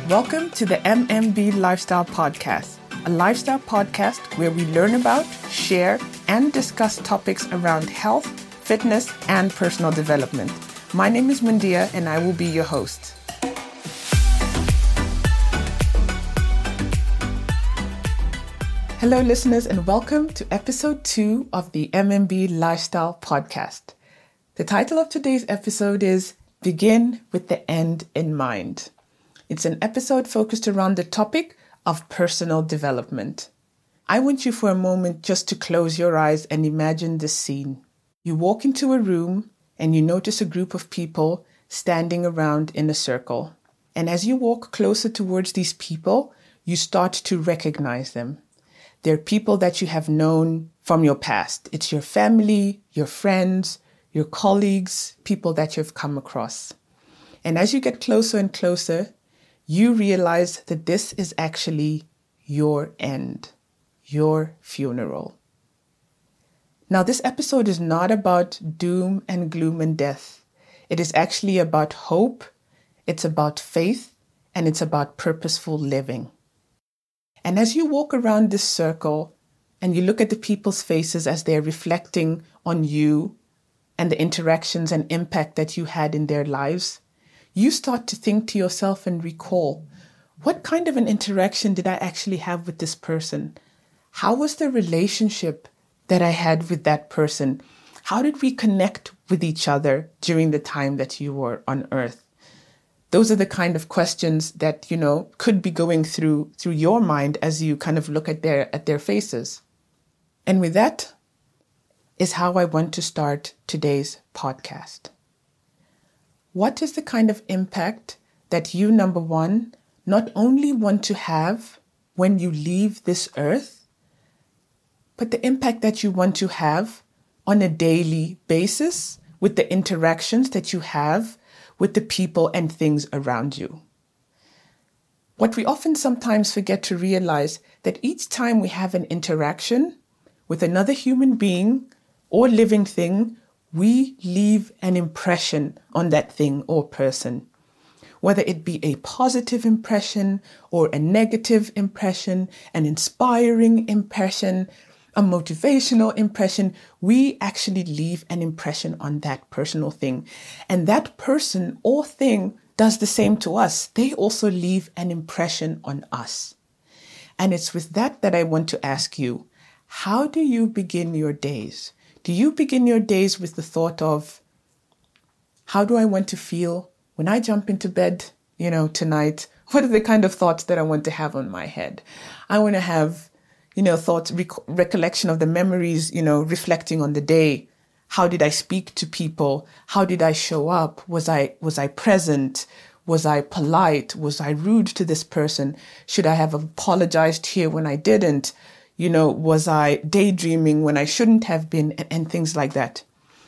Welcome to the MMB Lifestyle Podcast, a lifestyle podcast where we learn about, share, and discuss topics around health, fitness, and personal development. My name is Mundia, and I will be your host. Hello, listeners, and welcome to episode 2 of the MMB Lifestyle Podcast. The title of today's episode is Begin with the End in Mind. It's an episode focused around the topic of personal development. I want you for a moment just to close your eyes and imagine this scene. You walk into a room and you notice a group of people standing around in a circle. And as you walk closer towards these people, you start to recognize them. They're people that you have known from your past. It's your family, your friends, your colleagues, people that you've come across. And as you get closer and closer, you realize that this is actually your end, your funeral. Now, this episode is not about doom and gloom and death. It is actually about hope, it's about faith, and it's about purposeful living. And as you walk around this circle and you look at the people's faces as they're reflecting on you and the interactions and impact that you had in their lives, you start to think to yourself and recall, what kind of an interaction did I actually have with this person? How was the relationship that I had with that person? How did we connect with each other during the time that you were on earth? Those are the kind of questions that, could be going through your mind as you kind of look at their faces. And with that is how I want to start today's podcast. What is the kind of impact that you, number one, not only want to have when you leave this earth, but the impact that you want to have on a daily basis with the interactions that you have with the people and things around you? What we often sometimes forget to realize that each time we have an interaction with another human being or living thing, we leave an impression on that thing or person, whether it be a positive impression or a negative impression, an inspiring impression, a motivational impression. We actually leave an impression on that personal thing. And that person or thing does the same to us. They also leave an impression on us. And it's with that I want to ask you, how do you begin your days? Do you begin your days with the thought of, how do I want to feel when I jump into bed, tonight? What are the kind of thoughts that I want to have on my head? I want to have, thoughts, recollection of the memories, reflecting on the day. How did I speak to people? How did I show up? Was I present? Was I polite? Was I rude to this person? Should I have apologized here when I didn't? Was I daydreaming when I shouldn't have been, and things like that.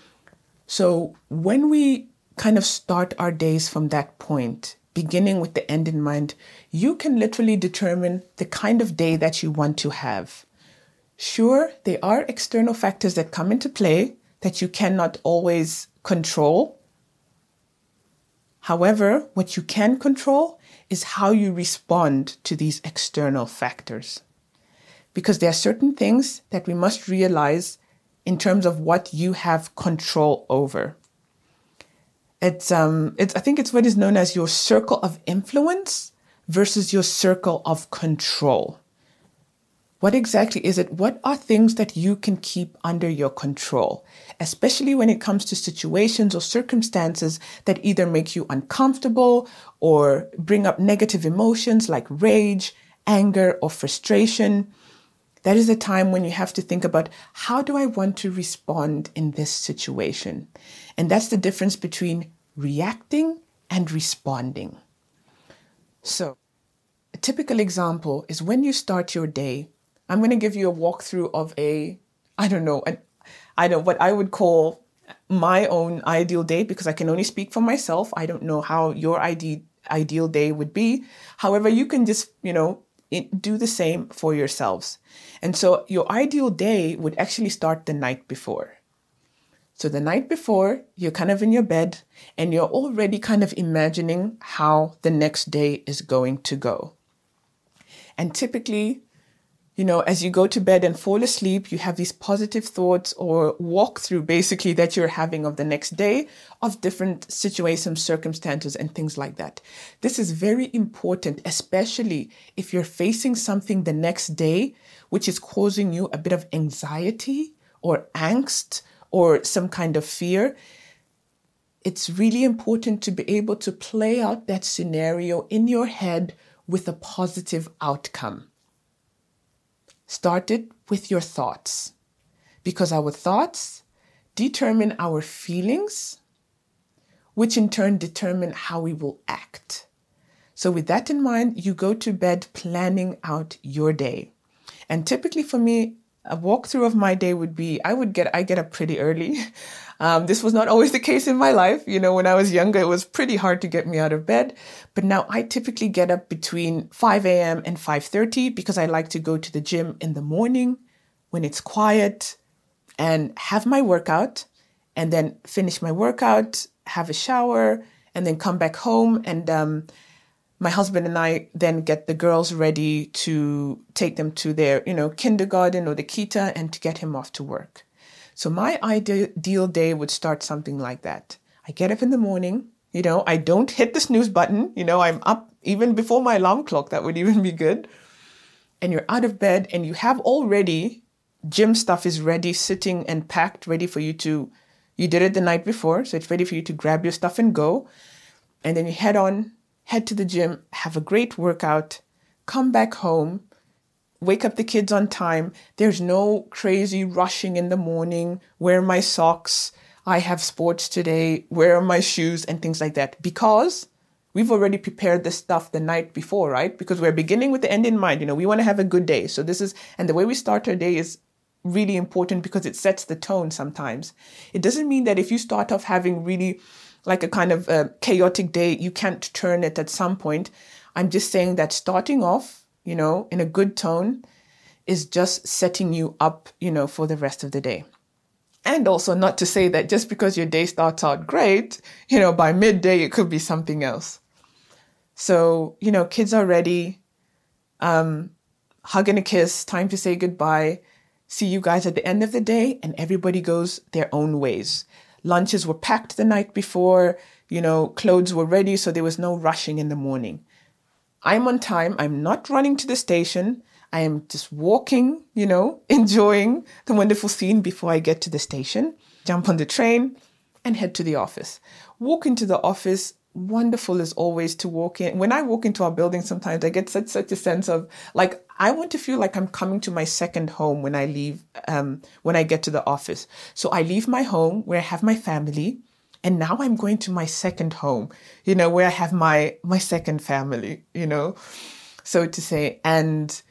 So when we kind of start our days from that point, beginning with the end in mind, you can literally determine the kind of day that you want to have. Sure, there are external factors that come into play that you cannot always control. However, what you can control is how you respond to these external factors. Because there are certain things that we must realize in terms of what you have control over. I think it's what is known as your circle of influence versus your circle of control. What exactly is it? What are things that you can keep under your control, especially when it comes to situations or circumstances that either make you uncomfortable or bring up negative emotions like rage, anger, or frustration? That is a time when you have to think about, how do I want to respond in this situation? And that's the difference between reacting and responding. So a typical example is when you start your day. I'm going to give you a walkthrough of what I would call my own ideal day, because I can only speak for myself. I don't know how your ideal day would be. However, you can just, do the same for yourselves. And so your ideal day would actually start the night before. So the night before, you're kind of in your bed and you're already kind of imagining how the next day is going to go. And typically, as you go to bed and fall asleep, you have these positive thoughts or walkthrough basically that you're having of the next day, of different situations, circumstances, and things like that. This is very important, especially if you're facing something the next day, which is causing you a bit of anxiety or angst or some kind of fear. It's really important to be able to play out that scenario in your head with a positive outcome. Start it with your thoughts, because our thoughts determine our feelings, which in turn determine how we will act. So with that in mind, you go to bed planning out your day. And typically for me, a walkthrough of my day would be, I get up pretty early. This was not always the case in my life. When I was younger, it was pretty hard to get me out of bed. But now I typically get up between 5 a.m. and 5:30 because I like to go to the gym in the morning when it's quiet and have my workout, and then finish my workout, have a shower, and then come back home. And my husband and I then get the girls ready to take them to their, kindergarten or the kita and to get him off to work. So my ideal day would start something like that. I get up in the morning, I don't hit the snooze button. I'm up even before my alarm clock. That would even be good. And you're out of bed and you have already, gym stuff is ready, sitting and packed, ready for you you did it the night before. So it's ready for you to grab your stuff and go. And then you head to the gym, have a great workout, come back home, wake up the kids on time. There's no crazy rushing in the morning. Where are my socks? I have sports today. Where are my shoes? And things like that. Because we've already prepared this stuff the night before, right? Because we're beginning with the end in mind. We want to have a good day. So and the way we start our day is really important because it sets the tone sometimes. It doesn't mean that if you start off having really like a kind of a chaotic day, you can't turn it at some point. I'm just saying that starting off, in a good tone is just setting you up, for the rest of the day. And also not to say that just because your day starts out great, by midday, it could be something else. So, kids are ready, hug and a kiss, time to say goodbye. See you guys at the end of the day, and everybody goes their own ways. Lunches were packed the night before, clothes were ready, so there was no rushing in the morning. I'm on time. I'm not running to the station. I am just walking, enjoying the wonderful scene before I get to the station, jump on the train and head to the office. Walk into the office. Wonderful as always to walk in. When I walk into our building, sometimes I get such a sense of I want to feel like I'm coming to my second home when I leave, when I get to the office. So I leave my home where I have my family, and now I'm going to my second home, where I have my second family, so to say. And,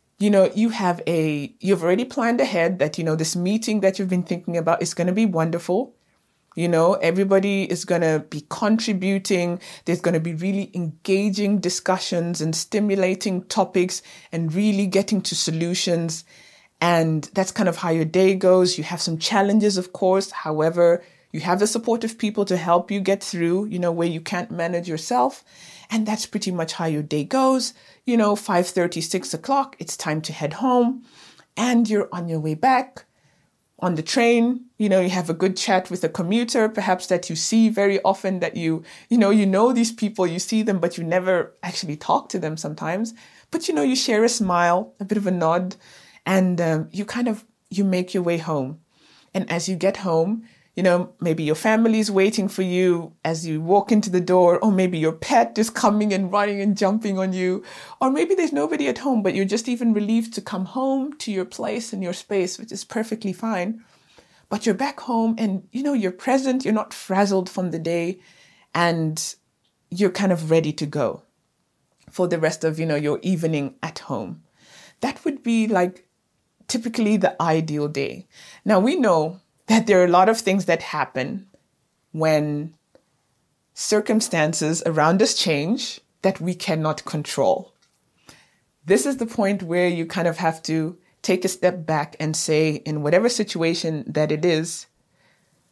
you've already planned ahead that, this meeting that you've been thinking about is going to be wonderful. Everybody is going to be contributing. There's going to be really engaging discussions and stimulating topics and really getting to solutions. And that's kind of how your day goes. You have some challenges, of course. However, you have the supportive people to help you get through, where you can't manage yourself. And that's pretty much how your day goes. 5:30, 6 o'clock, it's time to head home. And you're on your way back. On the train, you have a good chat with a commuter, perhaps that you see very often, that you know these people, you see them, but you never actually talk to them sometimes. But, you share a smile, a bit of a nod, and you make your way home. And as you get home, maybe your family is waiting for you as you walk into the door, or maybe your pet is coming and running and jumping on you, or maybe there's nobody at home, but you're just even relieved to come home to your place and your space, which is perfectly fine. But you're back home and, you're present, you're not frazzled from the day, and you're kind of ready to go for the rest of, your evening at home. That would be typically the ideal day. Now we know that there are a lot of things that happen when circumstances around us change that we cannot control. This is the point where you kind of have to take a step back and say, in whatever situation that it is,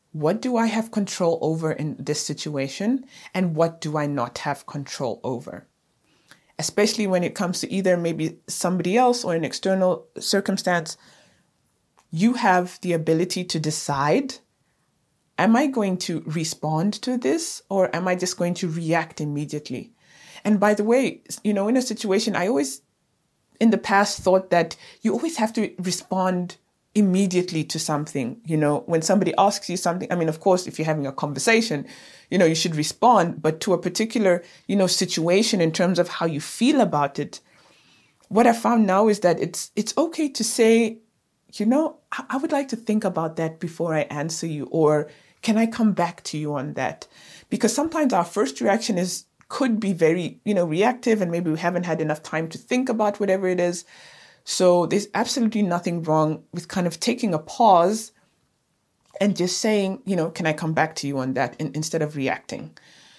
what do I have control over in this situation and what do I not have control over? Especially when it comes to either maybe somebody else or an external circumstance, you have the ability to decide, am I going to respond to this or am I just going to react immediately? And by the way, in a situation, I always in the past thought that you always have to respond immediately to something. When somebody asks you something, I mean, of course, if you're having a conversation, you should respond, but to a particular, situation in terms of how you feel about it, what I found now is that it's okay to say, I would like to think about that before I answer you, or can I come back to you on that? Because sometimes our first reaction could be very, reactive, and maybe we haven't had enough time to think about whatever it is. So there's absolutely nothing wrong with kind of taking a pause and just saying, can I come back to you on that instead of reacting?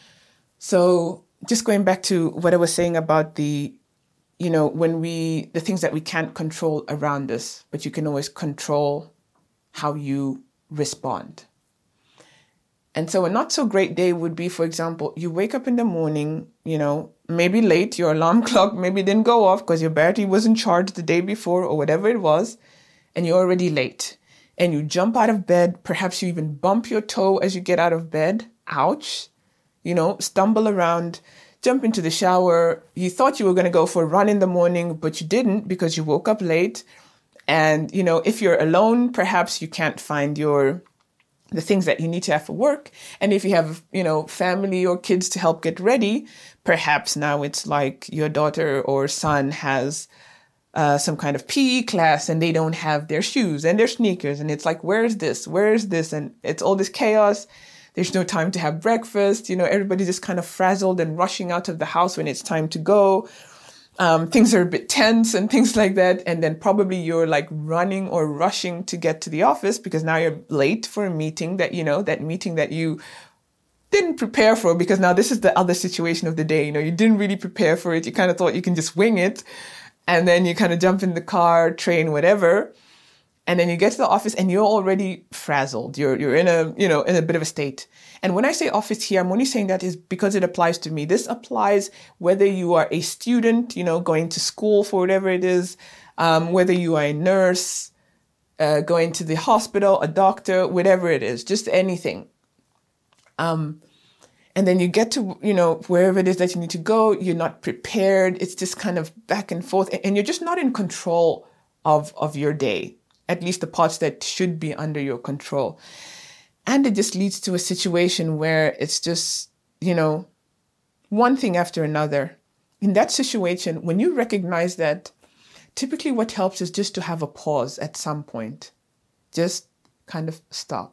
So just going back to what I was saying about the things that we can't control around us, but you can always control how you respond. And so a not so great day would be, for example, you wake up in the morning, maybe late, your alarm clock maybe didn't go off because your battery wasn't charged the day before or whatever it was, and you're already late. And you jump out of bed, perhaps you even bump your toe as you get out of bed. Ouch. Stumble around, jump into the shower. You thought you were going to go for a run in the morning, but you didn't because you woke up late. And, if you're alone, perhaps you can't find the things that you need to have for work. And if you have, family or kids to help get ready, perhaps now it's like your daughter or son has some kind of PE class and they don't have their shoes and their sneakers. And it's like, where's this? And it's all this chaos. There's no time to have breakfast. Everybody's just kind of frazzled and rushing out of the house when it's time to go. Things are a bit tense and things like that. And then probably you're like running or rushing to get to the office because now you're late for a meeting that meeting that you didn't prepare for, because now this is the other situation of the day. You didn't really prepare for it. You kind of thought you can just wing it. And then you kind of jump in the car, train, whatever. And then you get to the office and you're already frazzled. You're in a bit of a state. And when I say office here, I'm only saying that is because it applies to me. This applies whether you are a student, going to school for whatever it is, whether you are a nurse, going to the hospital, a doctor, whatever it is, just anything. And then you get to, wherever it is that you need to go, you're not prepared. It's just kind of back and forth, and you're just not in control of your day, at least the parts that should be under your control. And it just leads to a situation where it's just, one thing after another. In that situation, when you recognize that, typically what helps is just to have a pause at some point. Just kind of stop.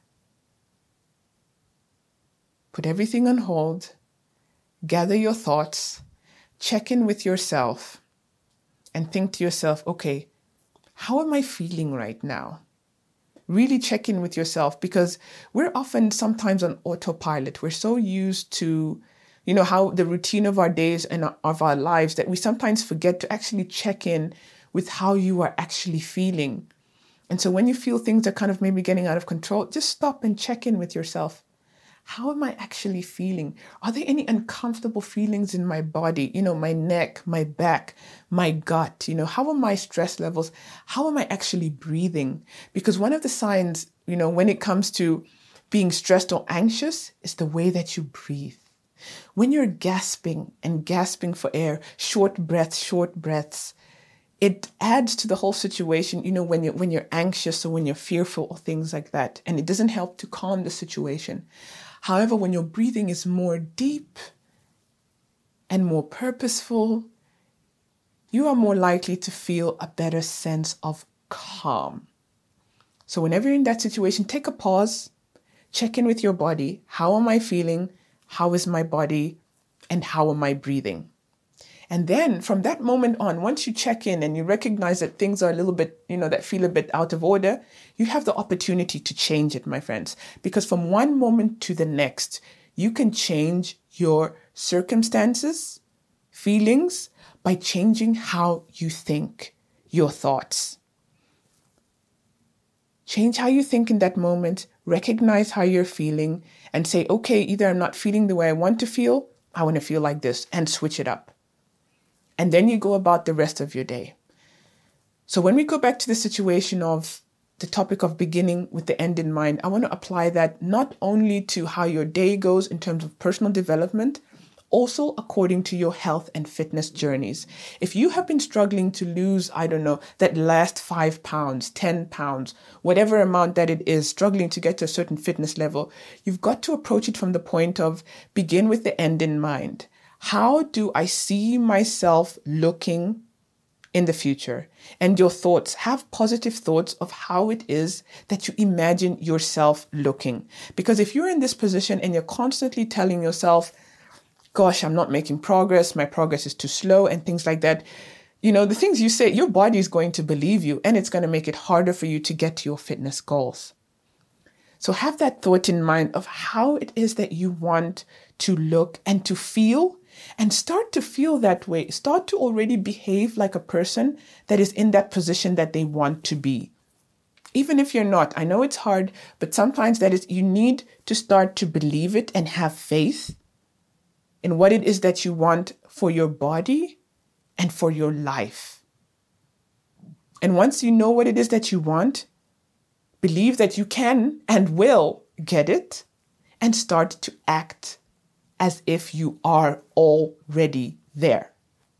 Put everything on hold, gather your thoughts, check in with yourself, and think to yourself, okay, how am I feeling right now? Really check in with yourself, because we're often sometimes on autopilot. We're so used to, how the routine of our days and of our lives that we sometimes forget to actually check in with how you are actually feeling. And so when you feel things are kind of maybe getting out of control, just stop and check in with yourself. How am I actually feeling? Are there any uncomfortable feelings in my body? My neck, my back, my gut. How are my stress levels? How am I actually breathing? Because one of the signs, when it comes to being stressed or anxious is the way that you breathe. When you're gasping for air, short breaths, it adds to the whole situation, when you're anxious or when you're fearful or things like that. And it doesn't help to calm the situation. However, when your breathing is more deep and more purposeful, you are more likely to feel a better sense of calm. So whenever you're in that situation, take a pause, check in with your body. How am I feeling? How is my body? And how am I breathing? And then from that moment on, once you check in and you recognize that things are a little bit, that feel a bit out of order, you have the opportunity to change it, my friends. Because from one moment to the next, you can change your circumstances, feelings, by changing how you think, your thoughts. Change how you think in that moment. recognize how you're feeling and say, okay, either I'm not feeling the way I want to feel, I want to feel like this, and switch it up. And then you go about the rest of your day. So when we go back to the situation of the topic of beginning with the end in mind, I want to apply that not only to how your day goes in terms of personal development, also according to your health and fitness journeys. If you have been struggling to lose, that last 5 pounds, 10 pounds, whatever amount that it is, struggling to get to a certain fitness level, you've got to approach it from the point of begin with the end in mind. How do I see myself looking in the future? And your thoughts, have positive thoughts of how it is that you imagine yourself looking. Because if you're in this position and you're constantly telling yourself, gosh, I'm not making progress, my progress is too slow, and things like that, the things you say, your body is going to believe you, and it's going to make it harder for you to get to your fitness goals. So have that thought in mind of how it is that you want to look and to feel, and start to feel that way. Start to already behave like a person that is in that position that they want to be. Even if you're not, I know it's hard, but sometimes you need to start to believe it and have faith in what it is that you want for your body and for your life. And once you know what it is that you want, believe that you can and will get it, and start to act as if you are already there.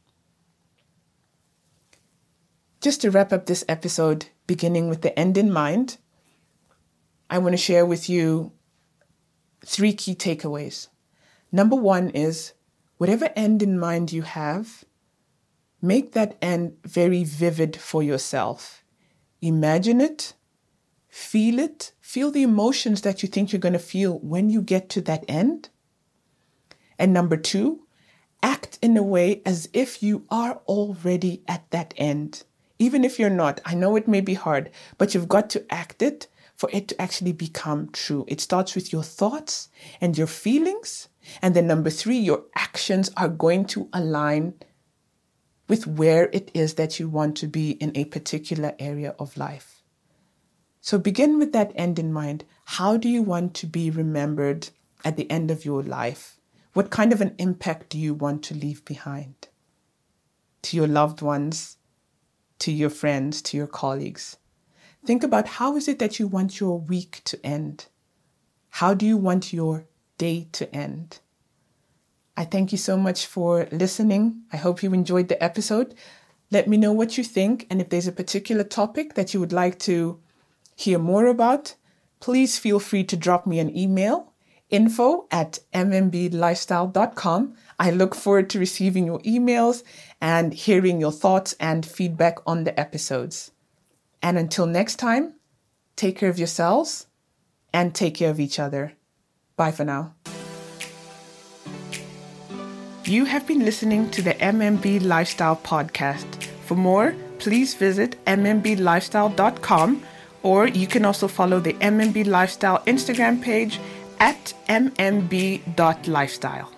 Just to wrap up this episode, beginning with the end in mind, I want to share with you 3 key takeaways. Number 1 is, whatever end in mind you have, make that end very vivid for yourself. Imagine it, feel the emotions that you think you're going to feel when you get to that end. And number 2, act in a way as if you are already at that end. Even if you're not, I know it may be hard, but you've got to act it for it to actually become true. It starts with your thoughts and your feelings. And then number 3, your actions are going to align with where it is that you want to be in a particular area of life. So begin with that end in mind. How do you want to be remembered at the end of your life? What kind of an impact do you want to leave behind? To your loved ones, to your friends, to your colleagues. Think about how is it that you want your week to end? How do you want your day to end? I thank you so much for listening. I hope you enjoyed the episode. Let me know what you think, and if there's a particular topic that you would like to hear more about, please feel free to drop me an email, info@mmblifestyle.com. I look forward to receiving your emails and hearing your thoughts and feedback on the episodes. And until next time, take care of yourselves and take care of each other. Bye for now. You have been listening to the MMB Lifestyle Podcast. For more, please visit mmblifestyle.com, or you can also follow the MMB Lifestyle Instagram page @mmb.lifestyle.